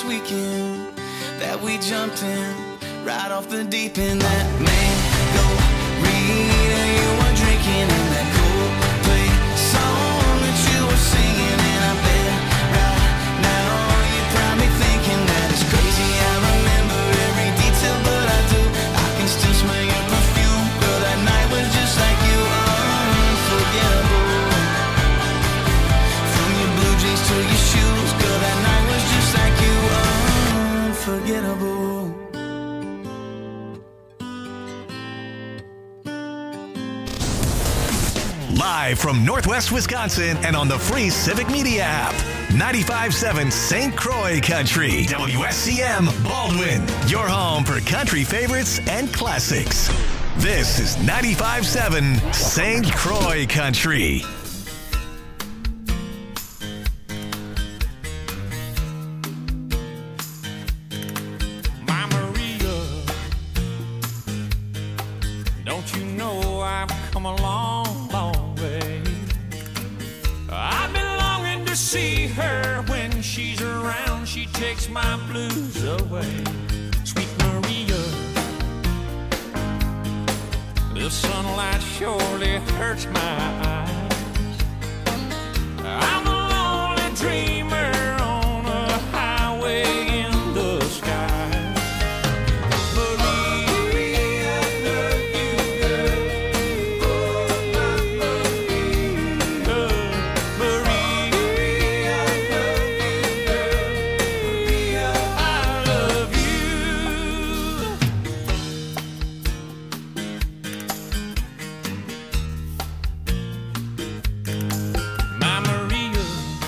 last weekend that we jumped in right off the deep end. That mango Rita you were drinking in that Coldplay song that you were singing, and I bet right now you're probably thinking that it's crazy. I remember every detail, but I do. I can still smell your perfume. Girl, that night was just like you, unforgettable. From your blue jeans to your shoes, girl, that night was just like you, unforgettable. Live from Northwest Wisconsin and on the free Civic Media app. 95.7 St. Croix Country. WSCM Baldwin. Your home for country favorites and classics. This is 95.7 St. Croix Country. My Maria, don't you know I've come a long, long way. I've been longing to see her. When she's around, she takes my blues away. Sweet Maria, the sunlight surely hurts my eyes. I'm a lonely dreamer on a highway in the sky. Maria, I love you, girl. Oh, I love you, girl. Maria, I love you, girl. Maria, I love you. My Maria,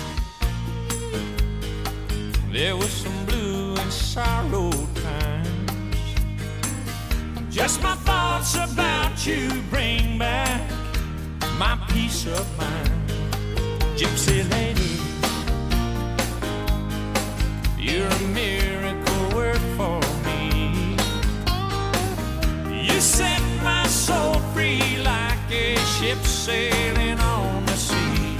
there was some blue and sorrow times. Just my thoughts about you bring back my peace of mind. Gypsy lady, you're a miracle work for me. You set my soul free like a ship sailing on the sea.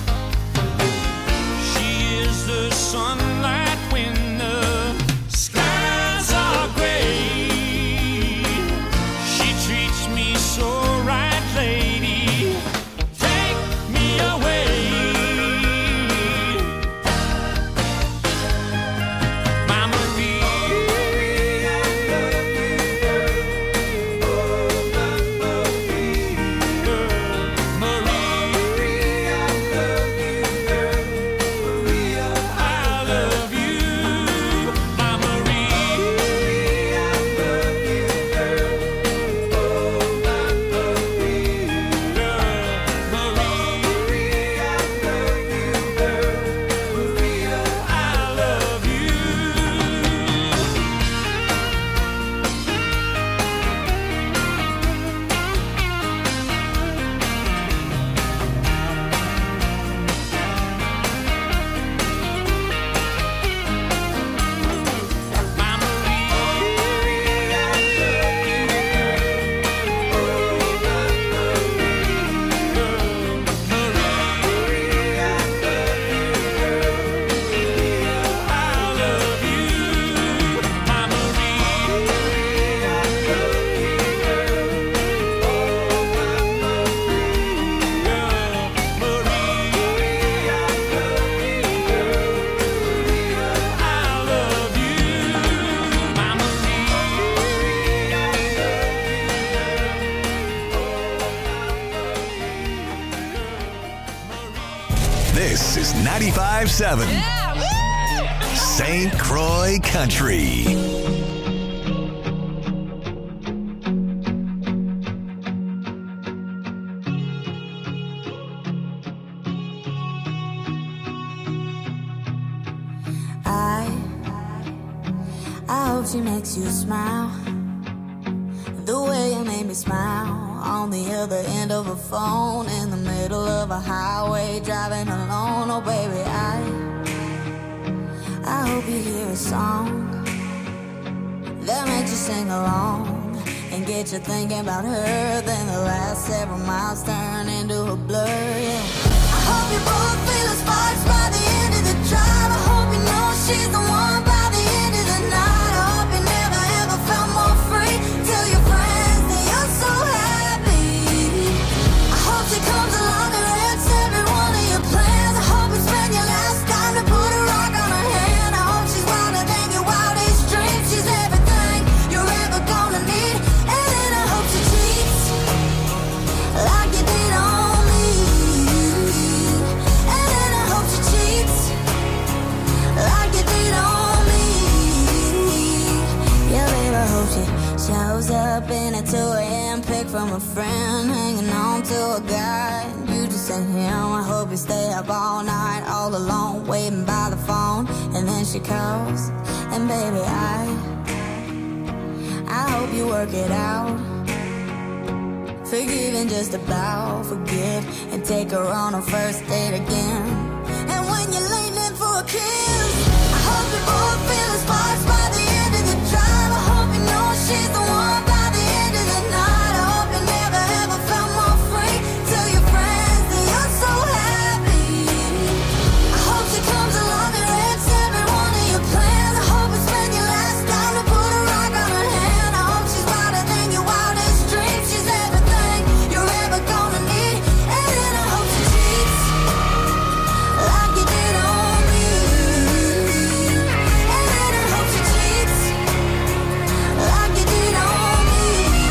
She is the sunlight when the skies are gray. She treats me so right, lady. Take me away. My Maria, I love you, girl. Oh, I love you, girl. Maria, I love you, girl. Maria, I love you. My Maria, I love you, girl. Oh, I love you, girl. Maria, I love you, girl. Maria, I love you. My Maria, I love you, girl. Oh, I love you, girl. Maria, I love you, girl. Maria, I love you. My Maria, I love you, girl. Oh, I love you, girl. Maria, I love you, girl. Maria, I love you. My Maria, I This is 95.7 St. Croix Country. I hope she makes you smile the way you made me smile on the other end of a phone in the middle of a highway driving alone. Oh baby, I hope you hear a song that makes you sing along and get you thinking about her. Then the last several miles turn into a blur, yeah. I hope you both feel the sparks by the end of the drive. I hope you know she's the one by the friend hanging on to a guy. You just sent him, I hope you stay up all night, all alone, waiting by the phone. And then she calls, and baby, I hope you work it out. Forgive and just about forget, and take her on a first date again. And when you're late in for a kiss, I hope you both feel the sparks by the end of the drive. I hope you know she's the one by the end of the night. I hope you never ever felt more free. Tell your friends that you're so happy. I hope she comes along and wrecks every one of your plans. I hope you spend your last dime to put a rock on her hand. I hope she's brighter than your wildest dreams. She's everything you're ever gonna need. And then I hope she cheats like you did on me. And then I hope she cheats like you did on me.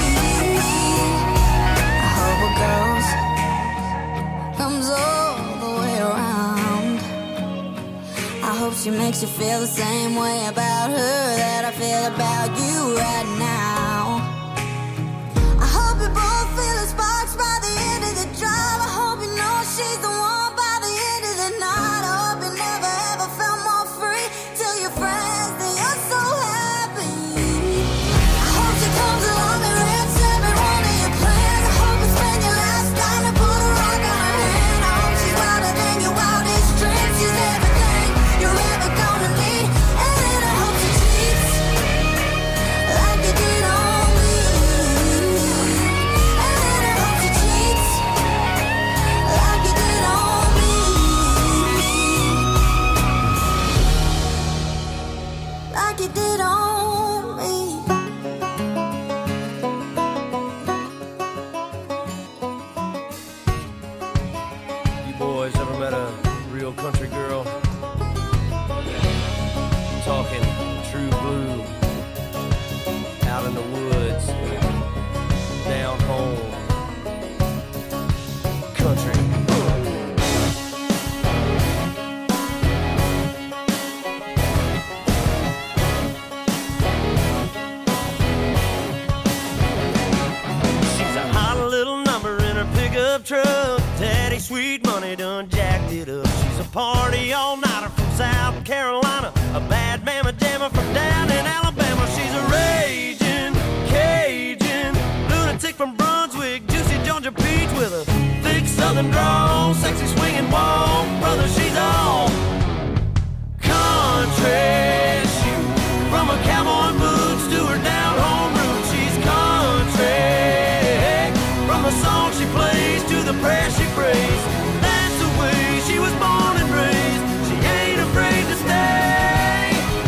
I hope a girl's comes all the way around. I hope she makes you feel the same way about her that I feel about you right now. I hope you both feel the sparks by the end of the drive. I hope you know she's the one by the end of the night. I hope you never ever felt more free. Tell your friends that you're so happy. I hope she comes along and wrecks every one of your plans. I hope you spend your last dime to put a rock on her hand. I hope she's brighter than your wildest dreams. She's everything you're ever gonna need. And then I hope she cheats like you did on me. And then I hope she cheats like you did on me. Like you did on me. You boys ever met a real country girl? Talking true blue, out in the woods, down home, country. She's a hot little number in her pickup truck. Daddy Sweet Money done jacked it up. She's a party all-nighter from South Carolina, a bad mamma jammer from down in Alabama. She's a raging Cajun lunatic from Brunswick, juicy Georgia peach with a thick southern drawl, sexy swinging walk. Brother, she's all country. Shoot, from her cowboy boots to her down home roots, she's country. From the song she plays to the prayer she prays, that's the way she was born and raised. She ain't afraid to stay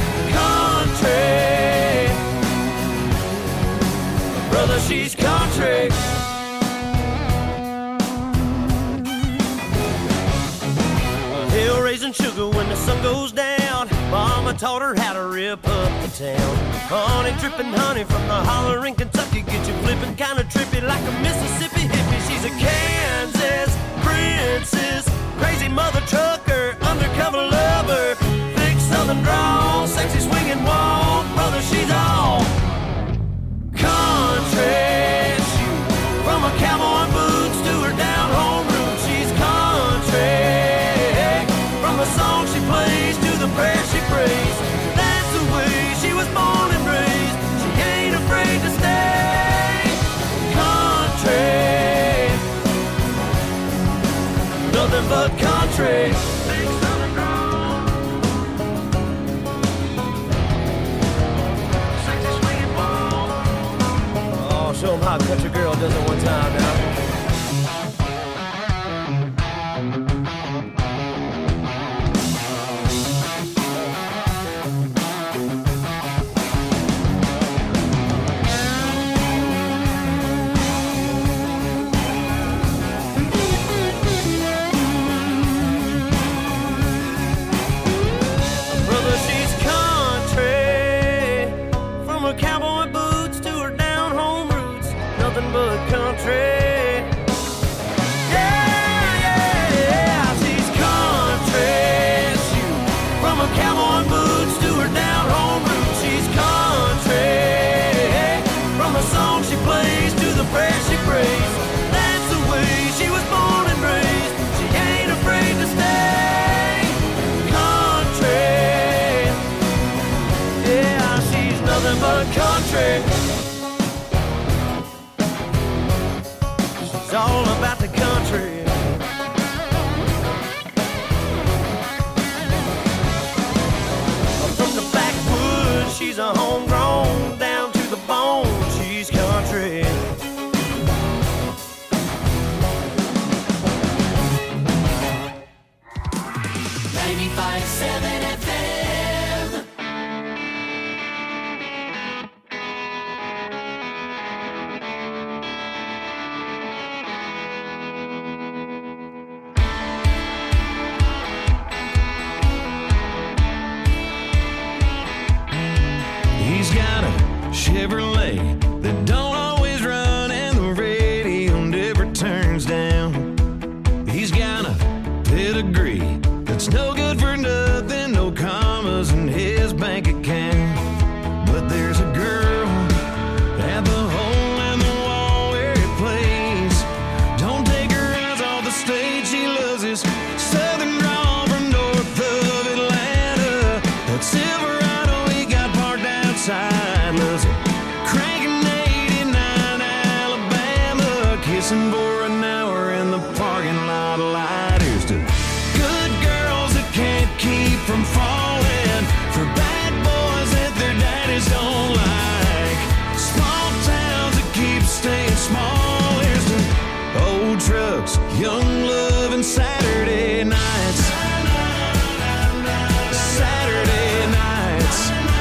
country. Brother, she's country. Hill raising sugar when the sun goes down. Mama taught her how to rip up the town. Honey dripping honey from the holler in Kentucky, get you flipping kinda trippy like a Mississippi hippie. She's a Kansas princess, crazy mother trucker, undercover lover, thick southern drawl, sexy swinging walk. Brother, she's all country. Shoot, from her cowboy boots to her down home roots, she's country. From the song she plays to the prayer she prays, that's the way she was born and raised. She ain't afraid to stay country. Nothing but country. Big southern drawl, sexy swinging ball. Oh, show 'em how a country girl does it one time now. Brother, she's country. From her cowboy boots to her down home roots, nothing but country. country. She's all about the country. From the backwoods, she's a homegrown, down to the bone, she's country. 95.7 FM. He's got a Chevrolet that don't always run, and the radio never turns down. He's got a pedigree that's no good for nothing, no commas in his bank account. But there's a girl at the hole in the wall where he plays. Don't take her eyes off the stage, she loves his southern drawl from north of Atlanta. That Silverado he got parked outside, loves it cranking 89 Alabama, kissing for an hour in the parking lot light. Here's to good girls that can't keep from falling, for bad boys that their daddies don't like, small towns that keep staying small. Here's to old trucks, young love, and Saturday nights. Saturday nights.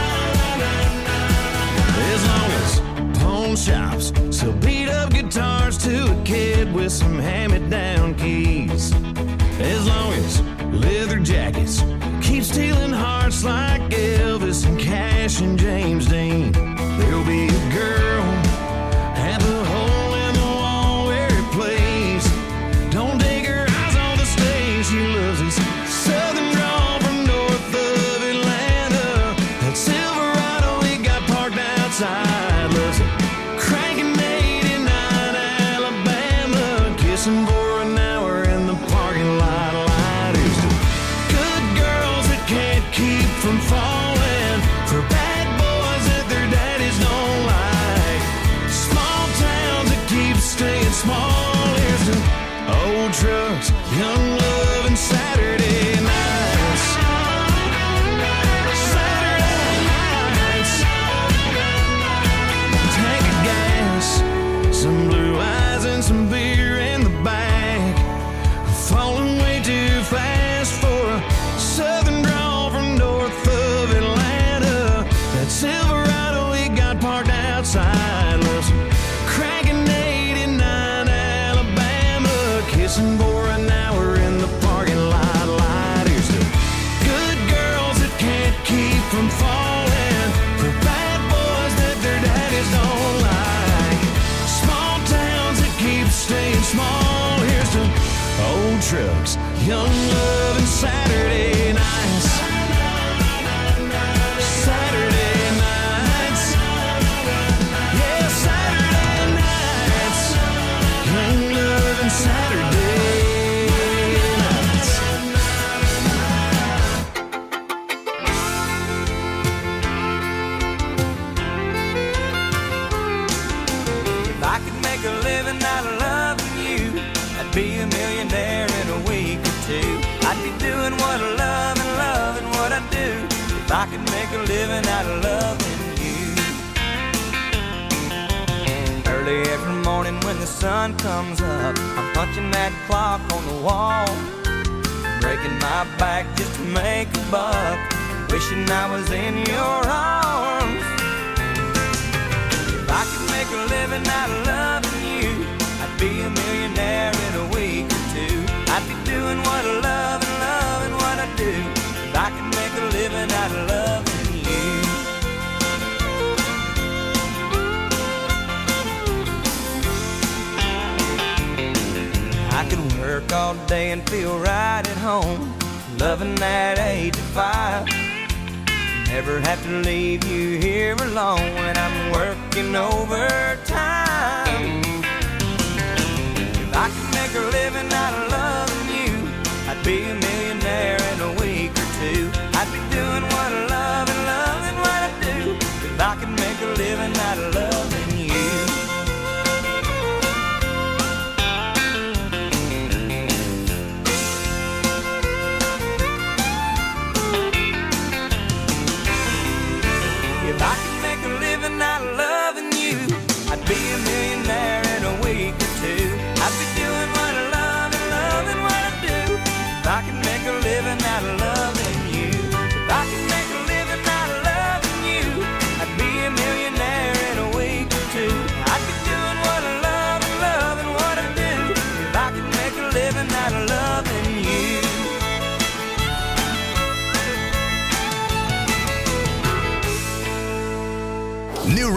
As long as pawn shops sell beat up guitars to a kid with some hand-me-down keys, as long as leather jackets keep stealing hearts like Elvis and Cash and James Dean, there'll be a girl at the hole in the wall where he plays. Don't take her eyes on the stage, she loves his southern drawl from north of Atlanta. That Silverado he got parked outside, loves it cranking 89 Alabama, kissing for an hour in the parking lot light. Here's to good girls that can't keep from falling, for bad boys that their daddies don't like, small towns that keep staying small. Here's to old trucks, young love, and Saturday nights. Saturday nights. Tank of gas, some blue eyes, and some beer in the back. Falling way too fast for a southern drawl from north of Atlanta. That Silverado he got parked outside, loves cranking 89 Alabama, kissing for an hour in the parking lot light. Here's to good girls that can't keep from falling, for bad boys that their daddies don't like, small towns that keep staying small. Here's to old trucks, young love, and Saturday nights. Saturday nights. Yeah, Saturday nights. Young love and Saturday nights. If I could make a living out of loving you, I'd be a millionaire in a week or two. I'd be doing what I love and loving what I do. If I could make a living out of loving you. Early every morning when the sun comes up, I'm punching that clock on the wall, breaking my back just to make a buck, wishing I was in your arms. If I could make a living out of loving you, I'd be a millionaire in a week or two. I'd be doing what I love and loving what I do. If I could make a living out of loving you. I could work all day and feel right at home, loving that 8 to 5. Never have to leave you here alone when I'm working overtime. If I could make a living out of loving you, I'd be a millionaire in a week or two. I'd be doing what I love and loving what I do. If I could make a living out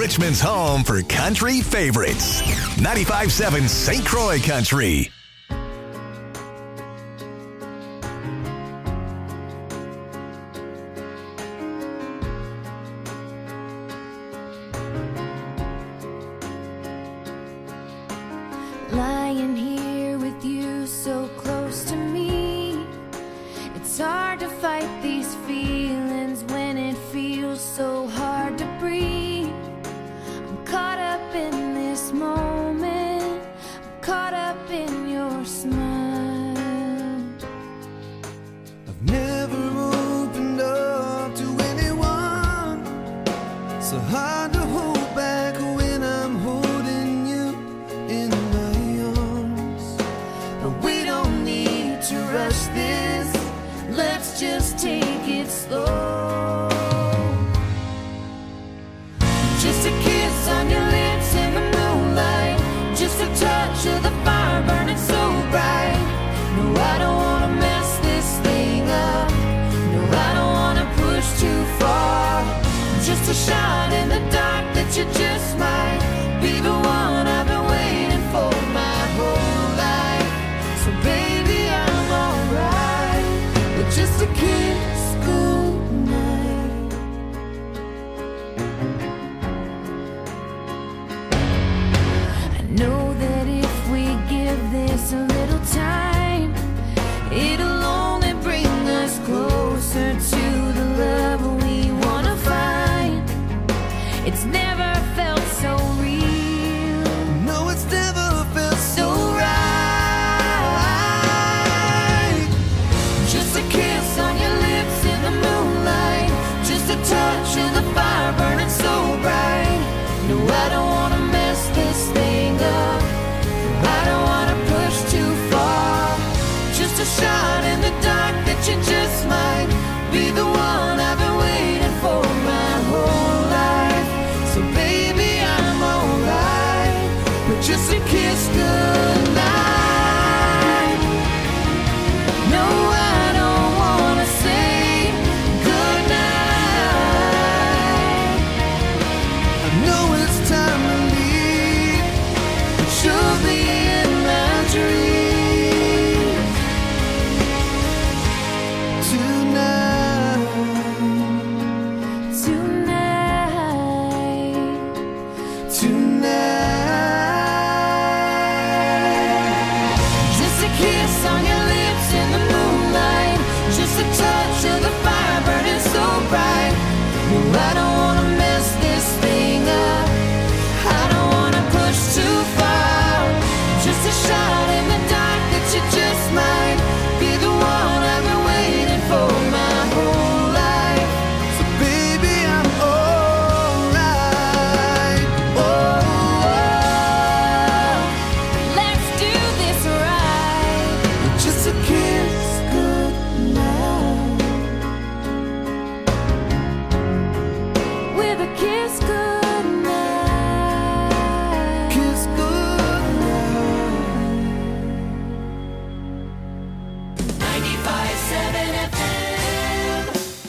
Richmond's home for country favorites. 95.7 St. Croix Country. Lying here with you so close to me, it's hard to fight these feelings when it feels so hard to breathe. I'm caught up in this moment, I'm caught up in your smile. I've never opened up to anyone, so hard to hold back when I'm holding you in my arms. But we don't need to rush this, let's just take it slow. Just a kiss on your lips in the moonlight, just a touch of the fire burning so bright. No, I don't wanna mess this thing up, no, I don't wanna push too far. Just a shot in the dark that you just might be the one I've been waiting for my whole life. So baby, I'm alright with just a kiss goodnight. I know that if we give this a little time, it'll only bring us closer to the love we wanna find. It's never felt so real, No, it's never felt so right. Just a kiss on your lips in the moonlight, just a touch of the fire burning so bright. No, I don't wanna mess this thing up, I don't wanna push too far. Just a shot in the dark that you just might be the one I've been waiting for my whole life. So baby, I'm alright with just a kiss goodnight. No, I don't wanna say goodnight. I know it's time to leave, But you'll be in my dreams tonight. tonight. Just a kiss on your lips in the moonlight, just a touch of the fire burning so bright. No, I don't wanna mess this thing up, I don't wanna push too far. Just a shot in the dark that you just might be the one I've been waiting for my whole life. So baby, I'm alright. Oh, let's do this right. Just a kiss Goodnight. With a kiss goodnight. kiss goodnight. 95.7 FM.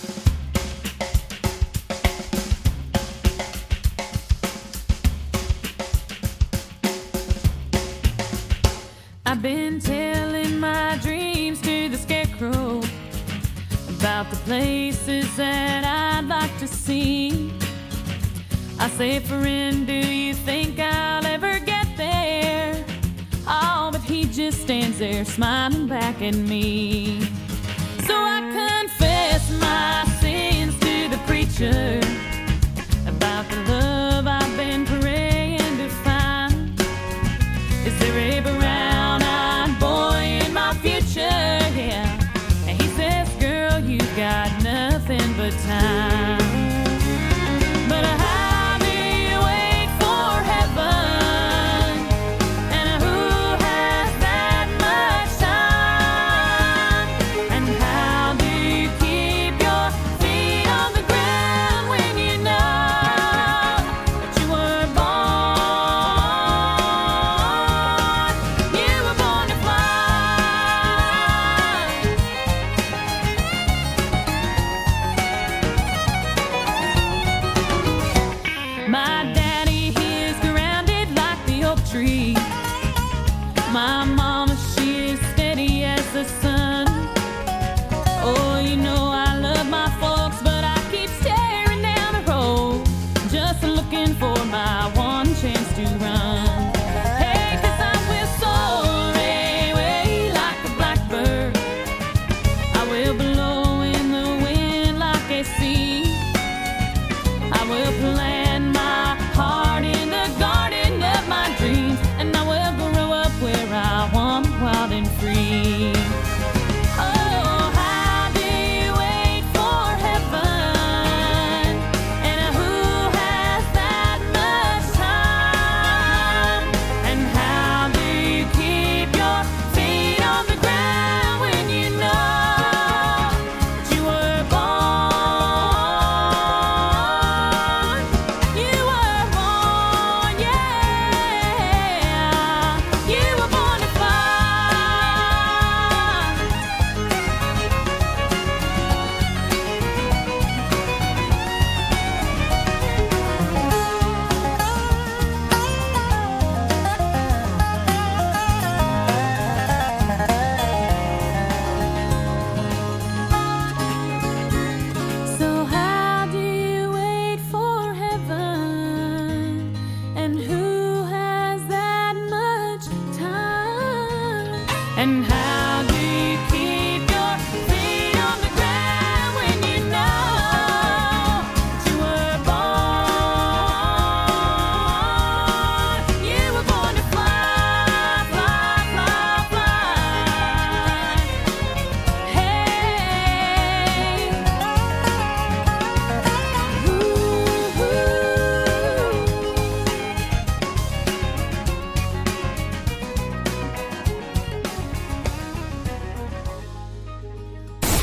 I've been telling my dreams to the scarecrow about the places that I'd like to see. I say, friend, do you think I'll ever get there? Oh, but he just stands there smiling back at me. So I confess my sins to the preacher about the love I've been praying to find. Is there a brown-eyed boy in my future? Yeah. And he says, girl, you've got nothing but time. But how do you wait for heaven? And who has that much time? And how do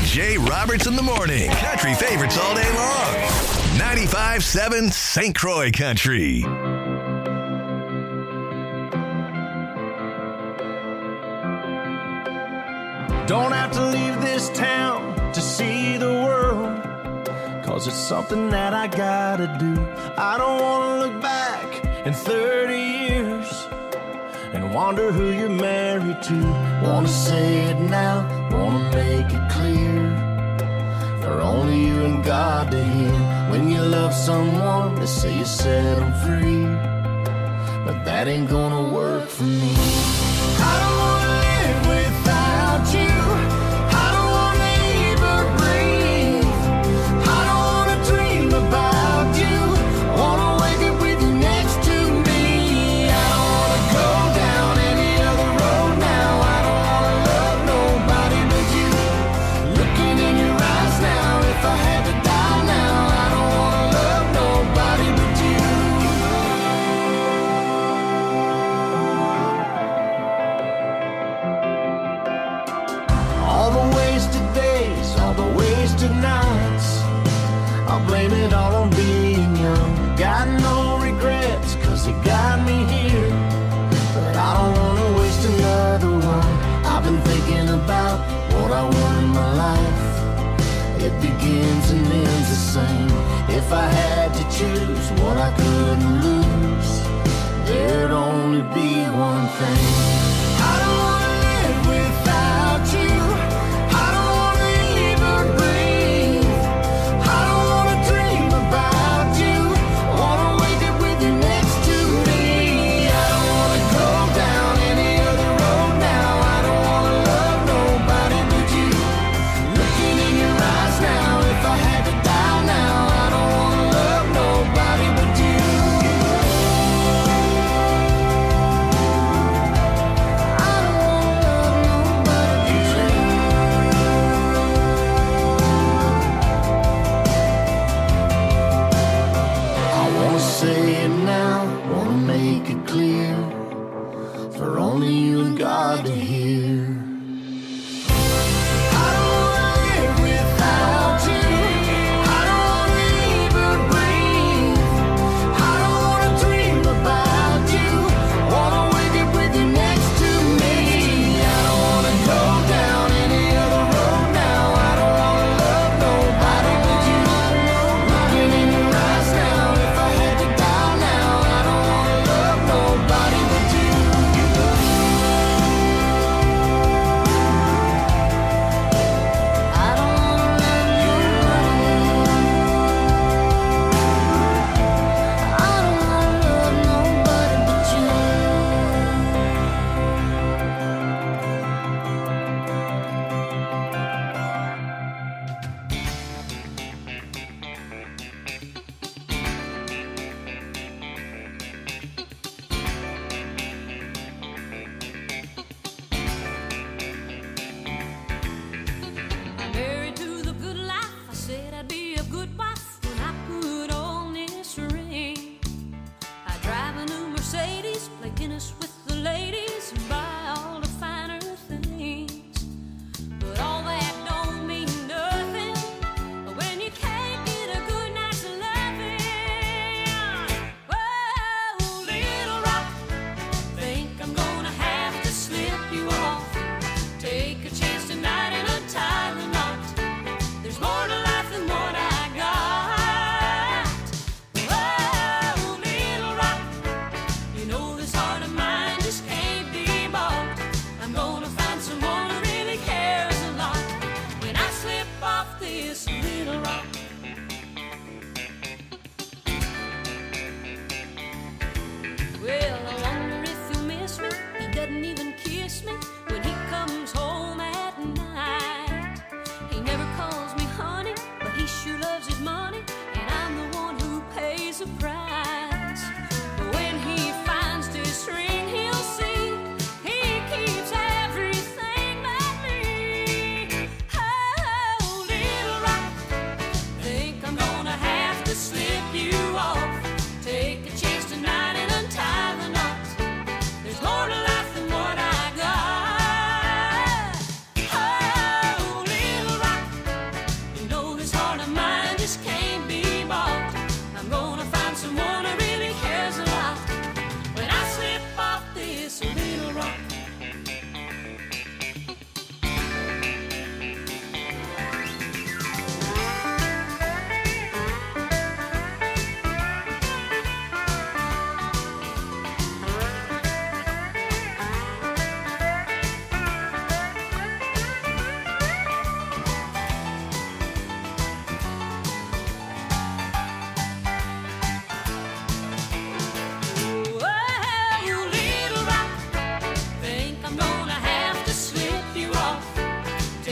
Jay Roberts in the morning. Country favorites all day long. 95.7 St. Croix Country. Don't have to leave this town to see the world, 'cause it's something that I gotta do. I don't wanna look back in 30 years and wonder who you're married to. Wanna say it now, wanna make it clear, for only you and God to hear. When you love someone, they say you set them free, but that ain't gonna work for me. I don't wanna live without you. I don't wanna even breathe. I don't wanna dream about you. I wanna wake up with you next to me. I don't wanna go down any other road now. I don't wanna love nobody but you. Looking in your eyes now, if I had to die now, I don't wanna love nobody but you. All the wasted days, all the wasted nights, I'll blame it all on being young. Got no regrets, 'cause it got me here, but I don't wanna waste another one. I've been thinking about what I want in my life. It begins and ends the same. If I had to choose what I couldn't lose, there'd only be one thing. I don't wanna live without you. I don't wanna even breathe. I don't wanna dream about you. I wanna wake up with you next to me. I don't wanna go down any other road now. I don't wanna love nobody but you. Looking in your eyes now, if I had to die now, I don't wanna love nobody but you.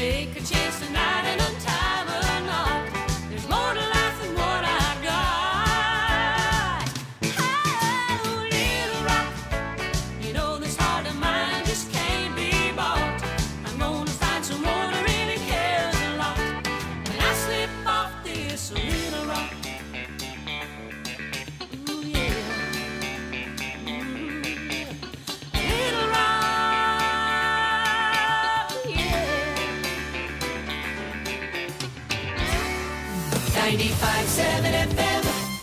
take a chance tonight and untie the knot. There's more to life than what I got. Oh, little rock, you know this heart of mine just can't be bought. I'm gonna find someone who really cares a lot when I slip off this little rock. Ooh, yeah. Little rock, yeah. 95.7 FM.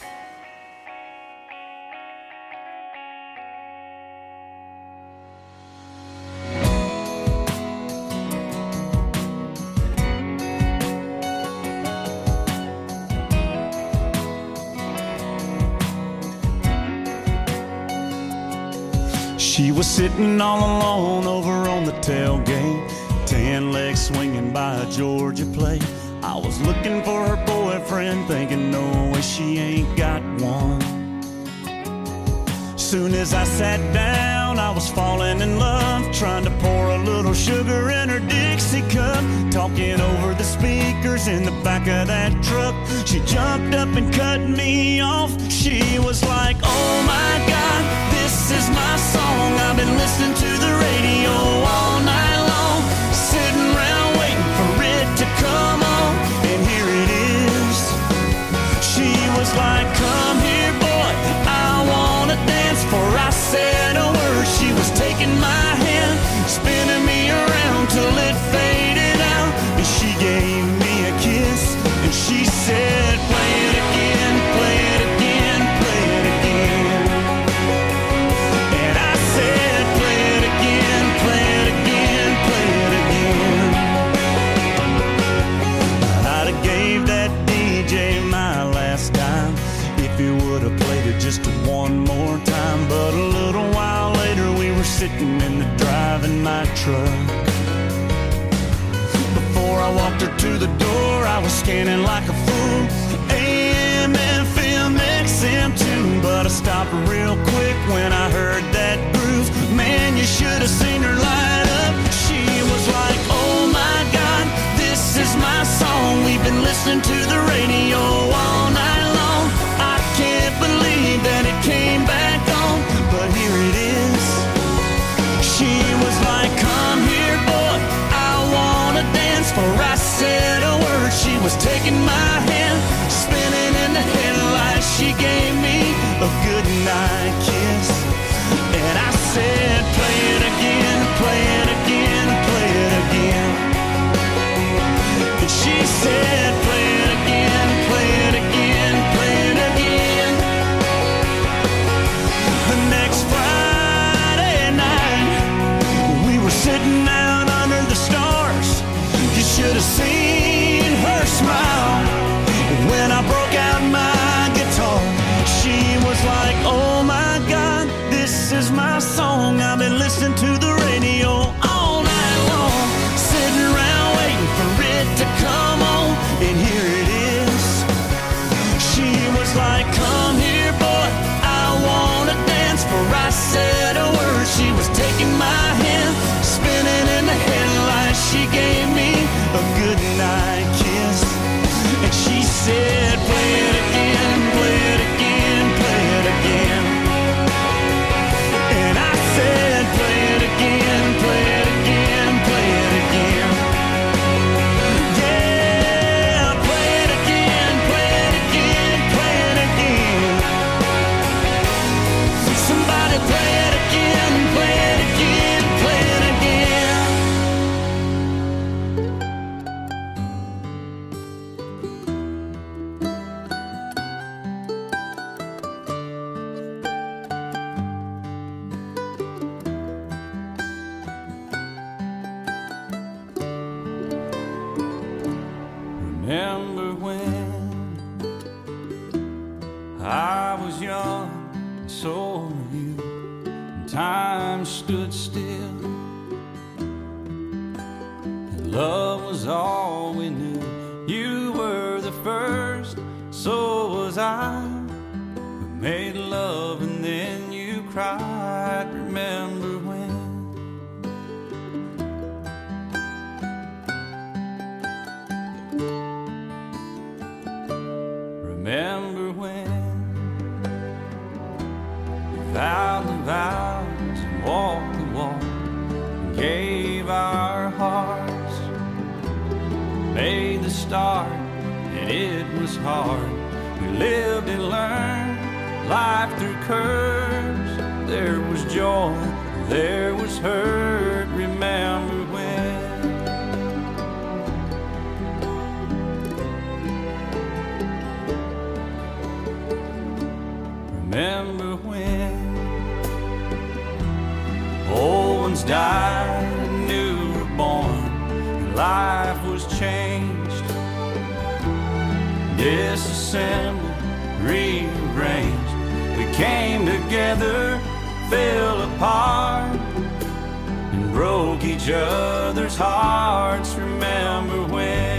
She was sitting all alone over on the tailgate, 10 legs swinging by a Georgia plate. I was looking for her boyfriend, thinking no way she ain't got one. Soon as I sat down, I was falling in love, trying to pour a little sugar in her Dixie cup, talking over the speakers in the back of that truck. She jumped up and cut me off. She was like, oh my God, this is my song. I've been listening to the radio all night long, sitting around waiting for it to come on, and here it is. She was like, come here, boy, I wanna dance. Before I said a word, she was taking my hand, spinning me around till it faded out, and she gave me a kiss, and she said, play it again, play it again, play it again. And I said, play it again, play it again, play it again. I'd have gave that DJ my last dime if he would have played it just one more time. But a little while later we were sitting in the driving my truck. Before I walked her to the door, I was scanning like a fool, AM, FM, XM too. But I stopped real quick when I heard that groove. Man, you should have seen her light up. She was like, oh my God, this is my song. We've been listening to the radio all night long. I can't believe that it came back on, but here it is. She was like, come here, boy, I wanna dance. For I said a word, she was taking my hand, spinning in the headlights. She gave me a good night kiss, and I said, play it again, play it again, play it again. And she said, play it again, play it again, play it again. The next Friday night, we were sitting out under the stars. You should have seen her smile when I broke out my guitar. She was like, oh my God, this is my song. I've been listening to the radio all night long, sitting around waiting for it to come on, and here it is. She was like, come here, boy, I wanna dance. For I said a word, she was taking my hand, spinning in the headlights. She gave me a good night kiss, and she said, play it again, play it again, play it again. And I said, play it again, play it again, play it again. Yeah, play it again, play it again, play it again. Somebody play it again, play it again, play it again. Remember when I was young, and so were you, and time stood still, and love was all we knew. You were the first, so was I, who made love and then you cried. Remember when made the start, and it was hard. We lived and learned life through curves. There was joy, there was hurt. Remember when? Remember when old ones died and new were born, and life was changed, disassembled, rearranged. We came together, fell apart, and broke each other's hearts. Remember when?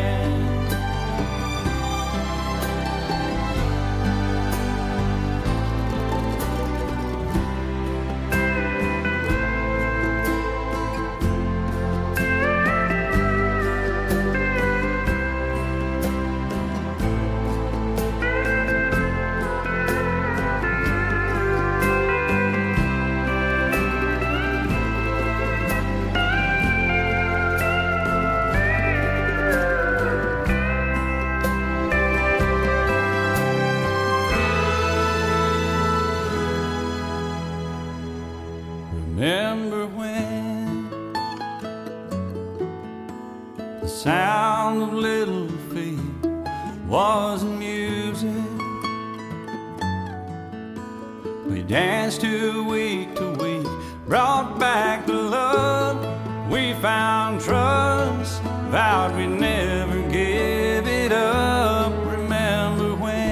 Remember when the sound of little feet was music? We danced to week, brought back the love. We found trust, vowed we'd never give it up. Remember when?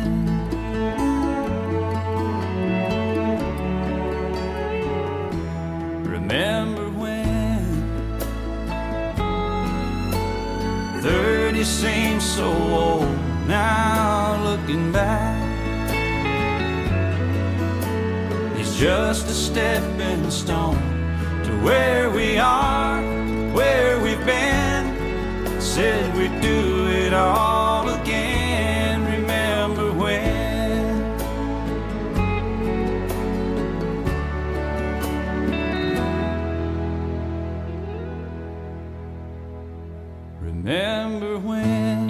Remember when 30 seems so old now, looking back. It's just a stepping stone to where we are, where we've been. Said we'd do it all again. Remember when? Remember when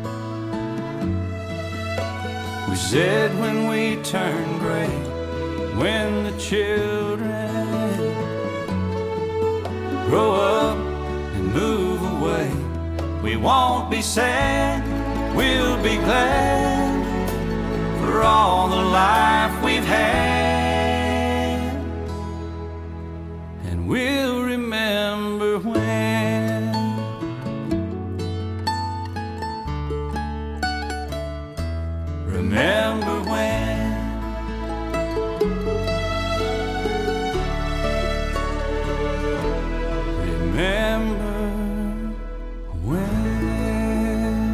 we said when we turn gray, when the children grow up and move away, we won't be sad, we'll be glad for all the life we've had, and we'll remember when. Remember when? Remember when?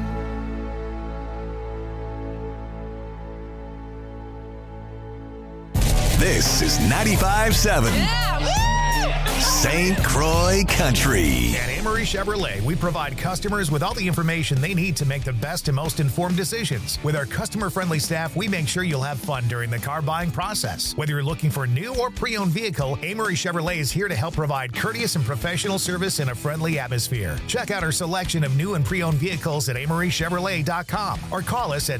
This is 95.7 St. Croix Country. At Amory Chevrolet, we provide customers with all the information they need to make the best and most informed decisions. With our customer-friendly staff, we make sure you'll have fun during the car buying process. Whether you're looking for a new or pre-owned vehicle, Amory Chevrolet is here to help provide courteous and professional service in a friendly atmosphere. Check out our selection of new and pre-owned vehicles at AmoryChevrolet.com or call us at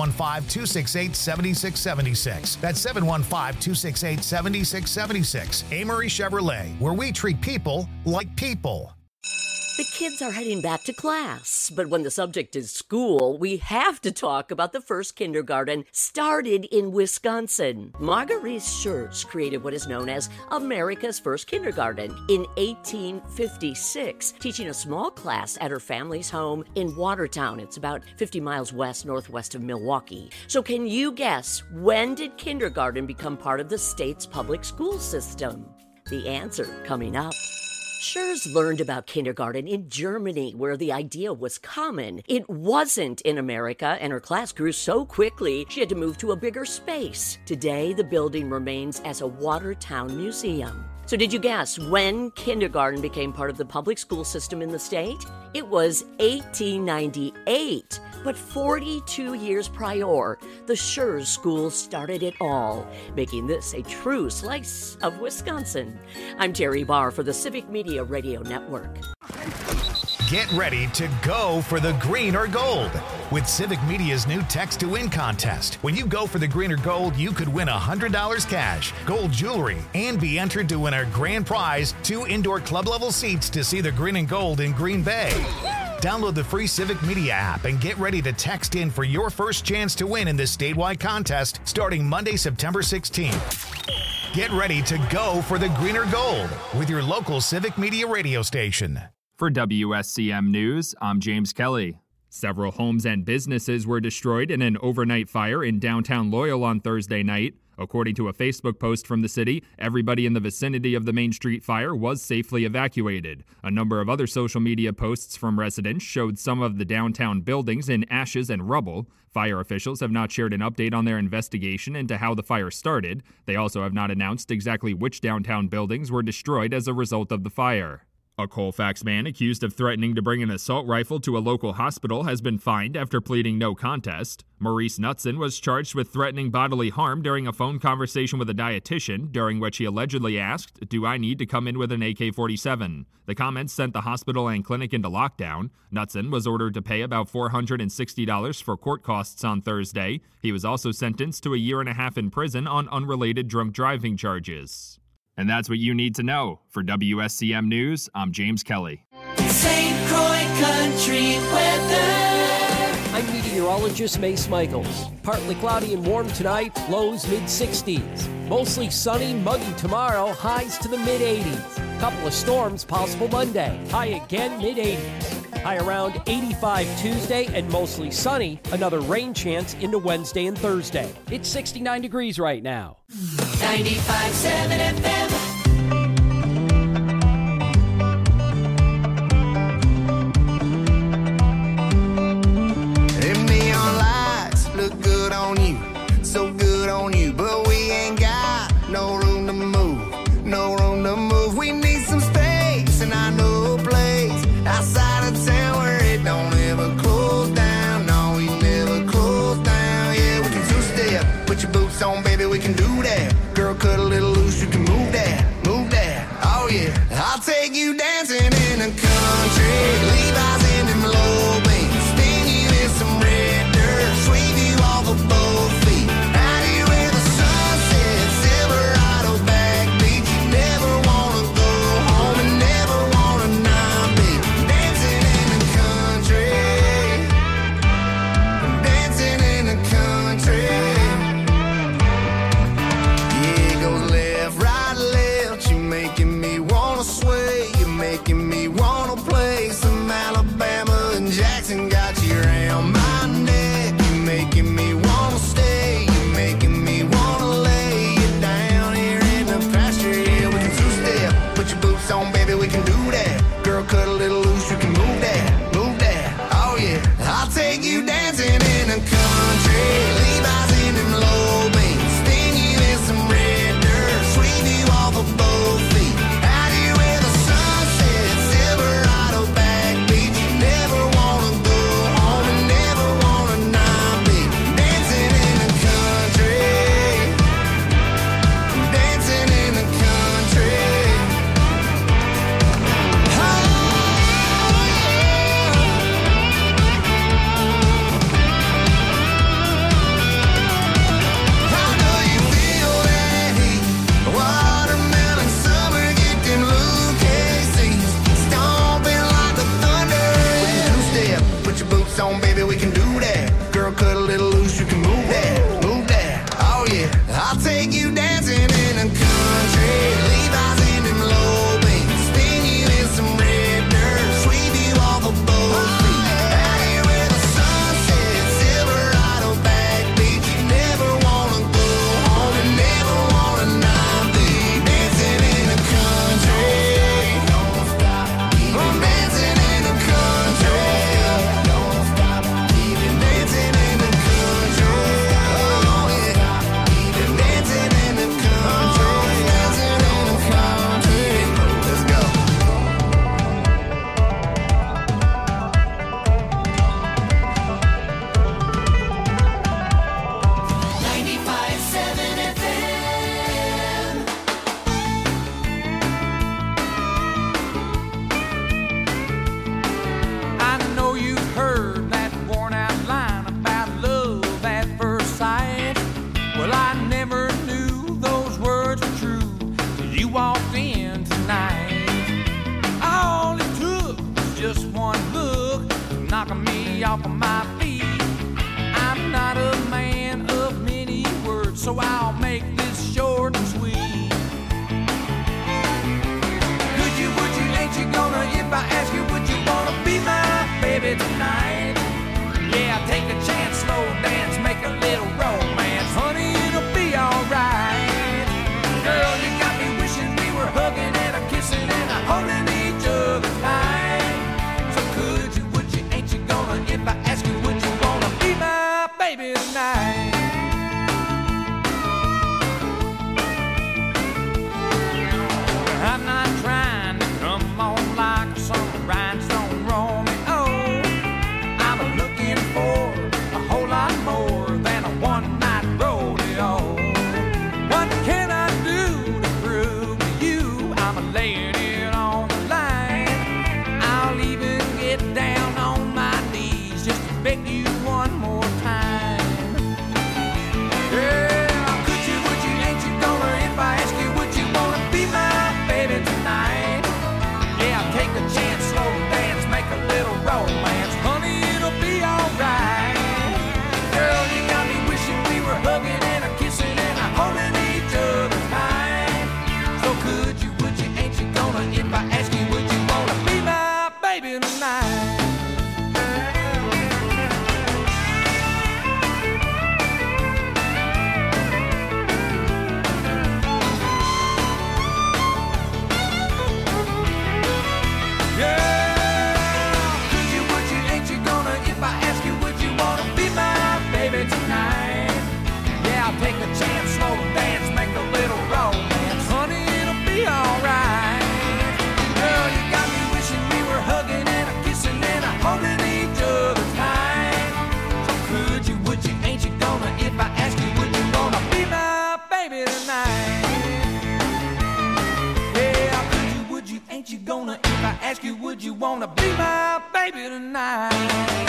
715-268-7676. That's 715-268-7676. Amory Chevrolet, where we treat people like people. The kids are heading back to class, but when the subject is school, we have to talk about the first kindergarten started in Wisconsin. Marguerite Schurz created what is known as America's first kindergarten in 1856, teaching a small class at her family's home in Watertown. It's about 50 miles northwest of Milwaukee. So can you guess, when did kindergarten become part of the state's public school system? The answer coming up. Schurz learned about kindergarten in Germany, where the idea was common. It wasn't in America, and her class grew so quickly she had to move to a bigger space. Today, the building remains as a Watertown museum. So did you guess when kindergarten became part of the public school system in the state? It was 1898. But 42 years prior, the Schurz School started it all, making this a true slice of Wisconsin. I'm Terry Barr for the Civic Media Radio Network. Get ready to go for the green or gold with Civic Media's new Text to Win contest. When you go for the green or gold, you could win $100 cash, gold jewelry, and be entered to win our grand prize, 2 indoor club-level seats to see the green and gold in Green Bay. Download the free Civic Media app and get ready to text in for your first chance to win in this statewide contest starting Monday, September 16th. Get ready to go for the green or gold with your local Civic Media radio station. For WSCM News, I'm James Kelly. Several homes and businesses were destroyed in an overnight fire in downtown Loyal on Thursday night. According to a Facebook post from the city, everybody in the vicinity of the Main Street fire was safely evacuated. A number of other social media posts from residents showed some of the downtown buildings in ashes and rubble. Fire officials have not shared an update on their investigation into how the fire started. They also have not announced exactly which downtown buildings were destroyed as a result of the fire. A Colfax man accused of threatening to bring an assault rifle to a local hospital has been fined after pleading no contest. Maurice Knutson was charged with threatening bodily harm during a phone conversation with a dietitian, during which he allegedly asked, "Do I need to come in with an AK-47? The comments sent the hospital and clinic into lockdown. Knutson was ordered to pay about $460 for court costs on Thursday. He was also sentenced to a 1.5 years in prison on unrelated drunk driving charges. And that's what you need to know. For WSCM News, I'm James Kelly. St. Croix Country weather. I'm meteorologist Mace Michaels. Partly cloudy and warm tonight, lows mid-60s. Mostly sunny, muggy tomorrow, highs to the mid-80s. Couple of storms possible Monday, high again mid-80s. High around 85 Tuesday and mostly sunny. Another rain chance into Wednesday and Thursday. It's 69 degrees right now. 95.7 FM. Them neon lights look good on you, so good on you, but we ain't got no room to move, no room to move. We need some space, and I know a place outside of town where it don't ever close down. No, we never close down. Yeah, we can two-step, put your boots on, baby, we can do that. Girl, cut a little loose, you can move that, move that. Oh yeah, I'll take you dancing in the country, Levi's in them low beams, spin you in some red dirt, sweep you off of both feet. Out here where the sun sets, Silverado backbeat. You never wanna go home and never wanna not be dancing in the country, dancing in the country. Yeah, it goes left, right, left. You're making me wanna sway. You're making me wanna play some Alabama and Jackson. Got you around my neck. You're making me wanna stay. You're making me wanna lay you down here in the pasture. Yeah, we can two-step. Put your boots on, baby, we can do that. Girl, cut a little loose, you can move that, move that. Oh yeah, I'll take you dancing in the country. Levi's in them low beams, spin you in some red dirt, sweep you off of both feet. Out here where the sun sets, Silverado backbeat. You never wanna go home and never wanna not be dancing in the country, dancing in the country. How do you feel that heat? Watermelon summer, get them Lucasies, stomping like the thunder. We can two-step, put your boots on, baby, we can do that. Girl, cut a little loose, you can move that, move that. Oh yeah, I'll take you dancing in the country. Levi's in them low beams, spin you in some red dirt, sweep you off of both feet. Out here where the sun sets, Silverado backbeat. You never wanna go home and never wanna not be dancing in the country. Don't stop, keep dancing in the country. Don't stop, keep dancing in the country. one look, knocking me off of my feet. I'm not a man of many words, so I'll make this short and sweet. Could you, would you, ain't you gonna, if I ask you, would you wanna be my baby tonight? Yeah, take a chance, slow dance, make a little romance. Honey, it'll be alright. Girl, you got me wishing we were hugging and a kissing and a holding each other tight. So could you, would you, ain't you gonna, if I ask you, would you wanna be my baby tonight? I'm not trying to come on like some rhinestone Romeo. I'm looking for a whole lot more than a one-night rodeo. What can I do to prove to you I'm laying it on the line? I'll even get down on my knees just to beg you one more time. Yeah, could you, would you, ain't you gonna, if I ask you, would you wanna be my baby tonight? Yeah, take a chance, slow dance, make a little romance. Honey, it'll be alright. Girl, you got me wishing we were hugging and a kissing and a holding each other tight. So could you, would you, ain't you gonna, if I ask you, would you wanna be my baby tonight? Take a chance, slow dance, make a little romance. Honey, it'll be alright. Girl, you got me wishing we were hugging and a kissing and a holding each other tight. So could you, would you, ain't you gonna, if I ask you, would you wanna be my baby tonight? Yeah, could you, would you, ain't you gonna, if I ask you, would you wanna be my baby tonight?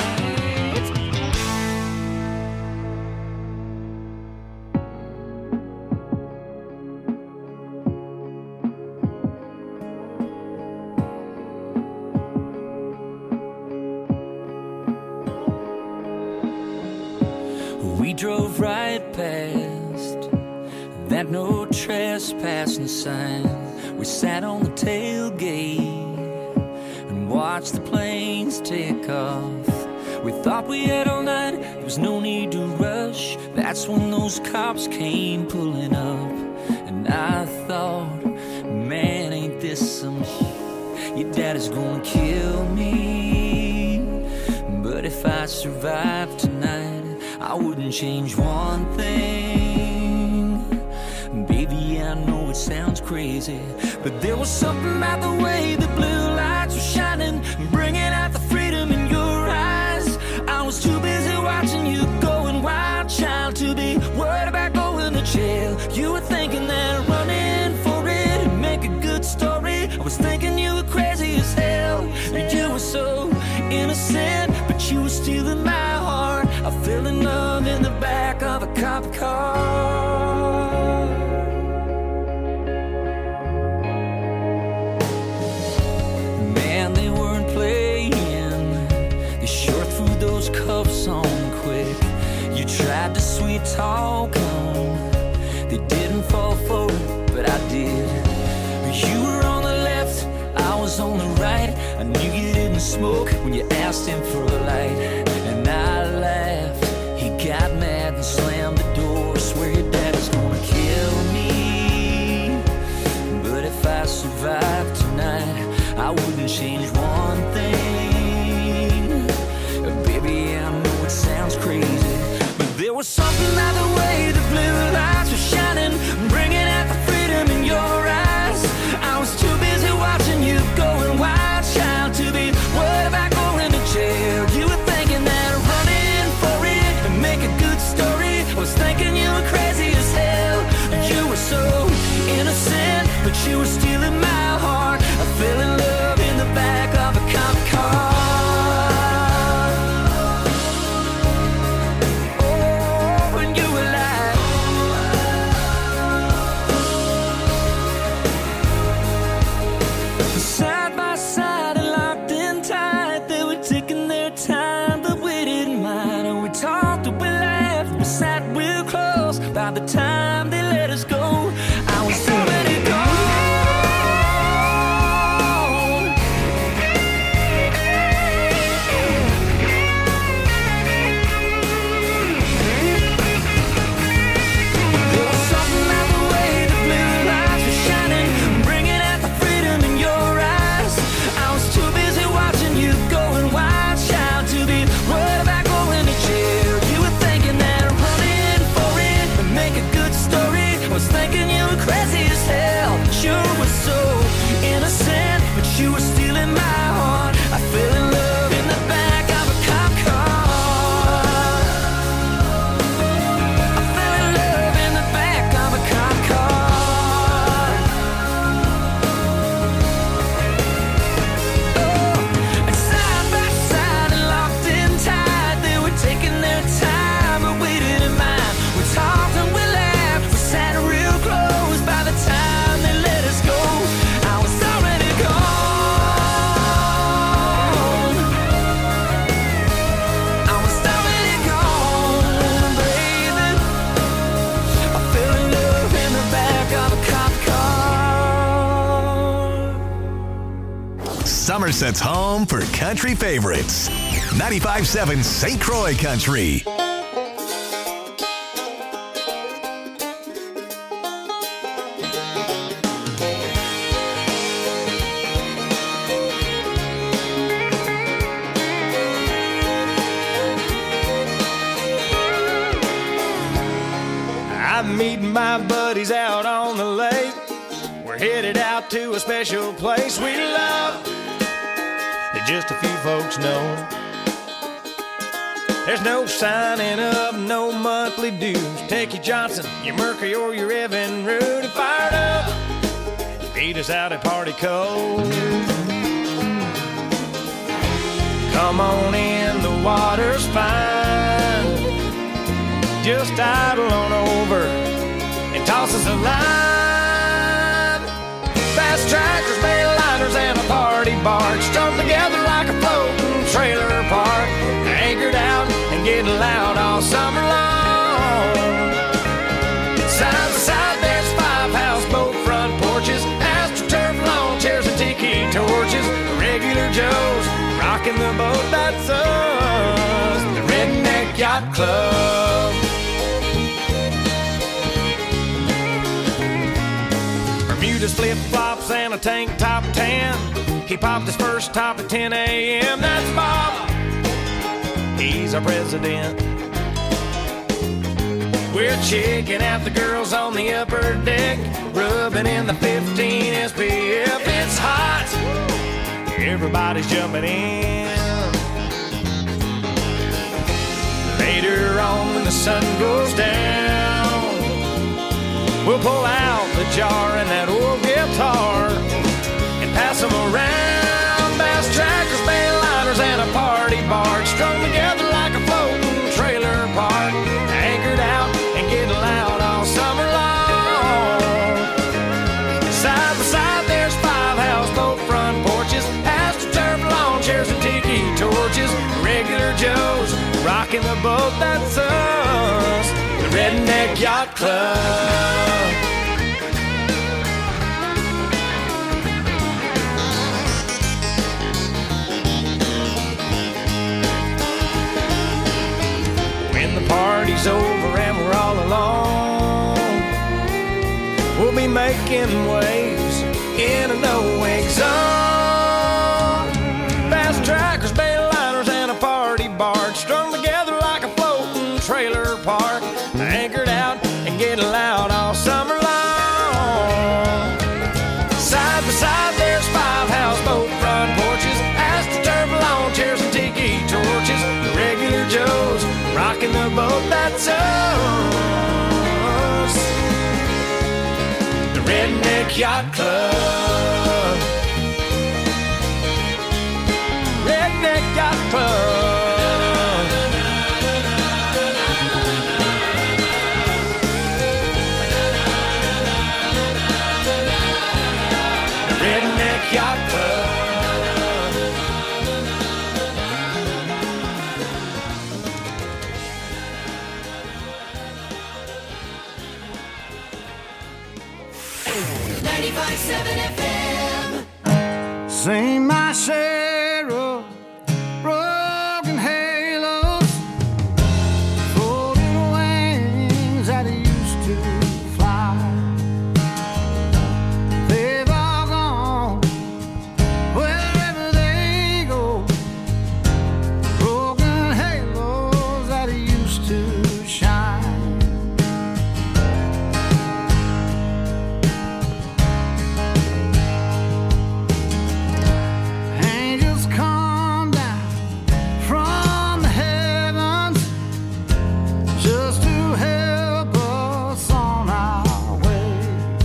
We drove right past that no trespassing sign. We sat on the tailgate and watched the planes take off. We thought we had all night, there was no need to rush. That's when those cops came pulling up. And I thought, man, ain't this some shit? Your daddy's gonna kill me. But if I survive tonight, I wouldn't change one thing. Baby, I know it sounds crazy, but there was something about the way the blue lights were shining, bringing out the freedom in your eyes. I was too busy watching you going wild, child, to be worried about going to jail. You were thinking that running for it would make a good story. I was thinking you were crazy as hell. You were so innocent, but you were stealing my heart. I fell in love in the back of a cop car. Man, they weren't playing. They sure threw those cuffs on quick. You tried to sweet talk them. They didn't fall for it, but I did. You were on the left, I was on the right. I knew you didn't smoke when you asked him for a light. And I laughed, he got mad and slammed the door. Swear your daddy's gonna kill me. But if I survive tonight, I wouldn't change one thing. Baby, I know it sounds crazy, but there was something about the way the blue lights were shining, bringing out the freedom in your eyes. I was too busy watching you going wild, child, to be worried about going to jail. You were thinking that source that's home for country favorites. 95.7 St. Croix Country. I'm meeting my buddies out on the lake. We're headed out to a special place we love that just a few folks know. There's no signing up, no monthly dues. Take your Johnson, your Mercury, or your Evan Root and fired up. Beat us out at Party Cove. Come on in, the water's fine. Just idle on over and toss us a line. Fast tractors, mail liners, and a party barge strung together like a floating trailer park. Anchored out and getting loud all summer long. Side to side there's 5 houseboat front porches, AstroTurf lawn chairs and tiki torches. Regular Joes rocking the boat, that's us, the Redneck Yacht Club. Bermuda's flip-flops and a tank top tan. He popped his first top at 10 a.m. That's Bob. He's our president. We're checking out the girls on the upper deck, rubbing in the 15 SPF. It's hot. Everybody's jumping in. Later on when the sun goes down, we'll pull out the jar and that old guitar and pass them around. Bass trackers, mail liners, and a party barge strung together like a floating trailer park. Anchored out and getting loud all summer long. Side by side there's 5 houseboat front porches, AstroTurf lawn chairs and tiki torches. Regular Joes rocking the boat, that's us, the Redneck Yacht Club. When the party's over and we're all alone, we'll be making waves in a no-wake zone. Fast trackers, mail liners, and a party barge strung together like a floating trailer park. Anchored out and getting loud all summer long. Side by side there's 5 houseboat front porches, AstroTurf lawn chairs and tiki torches. The Regular Joes rocking the boat, that's us, the Redneck Yacht Club. Redneck Yacht Club. Redneck Yacht Club. Sing my share of broken halos, folded wings that used to fly. They've all gone wherever they go, broken halos that used to shine. Angels come down from the heavens just to help us on our way.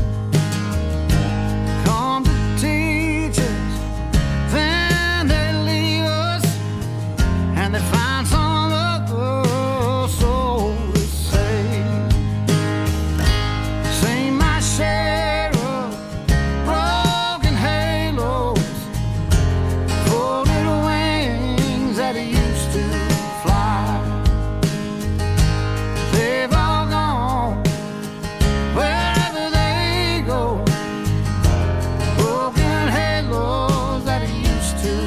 Come to teach us, then they leave us, and they find some other soul to save. Sing my share of broken halos, folded wings that used to fly. They've all gone wherever they go, broken halos that used to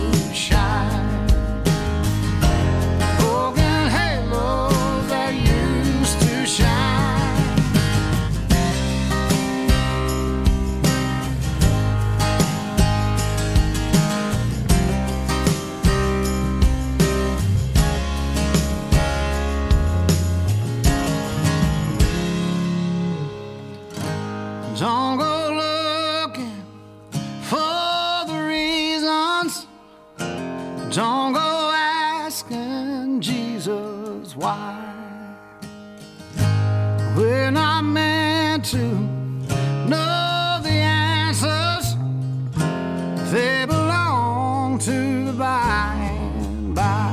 asking Jesus why we're not meant to know the answers. They belong to the by and by.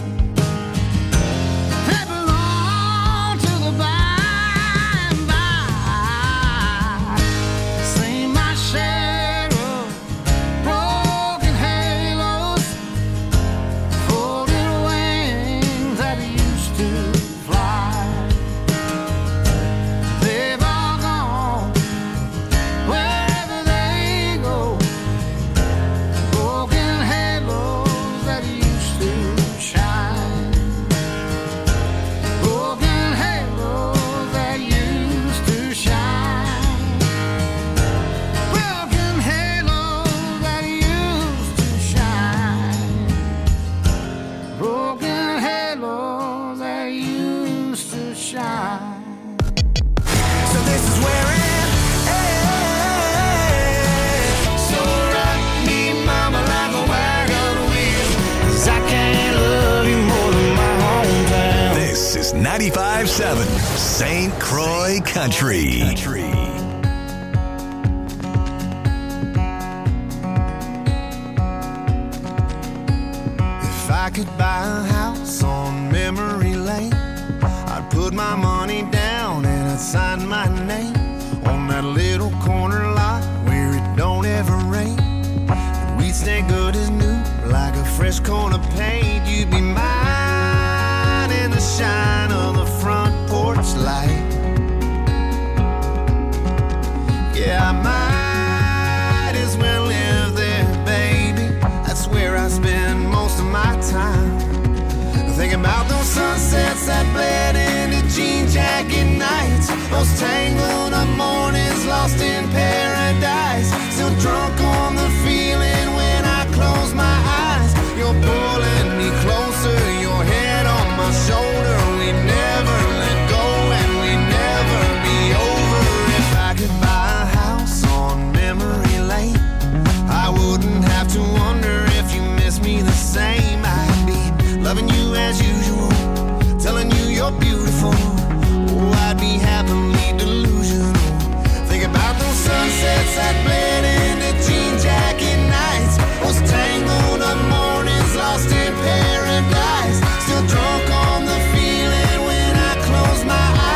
They belong to the by and by. Seen my share of broken halos, folded wings that used to fly. They've all gone wherever they go. Broken halos that used to shine. Broken halos that used to shine. Broken halos that used to shine. Broken halos that used to shine. So this is where it ends. So rock me, mama, like a wagon wheel, 'cause I can't love you more than my hometown. This is 95.7 St. Croix Country. If I could buy a house on memory lane, I'd put my money down and I'd sign my name on that little corner lot where it don't ever rain. And we'd stay good as new, like a fresh coat of paint. You'd be mine in the shine of the front porch light. Yeah, I might as well live there, baby. That's where I spend most of my time. Thinking about those sunsets that bled into jean jacket nights, those tangled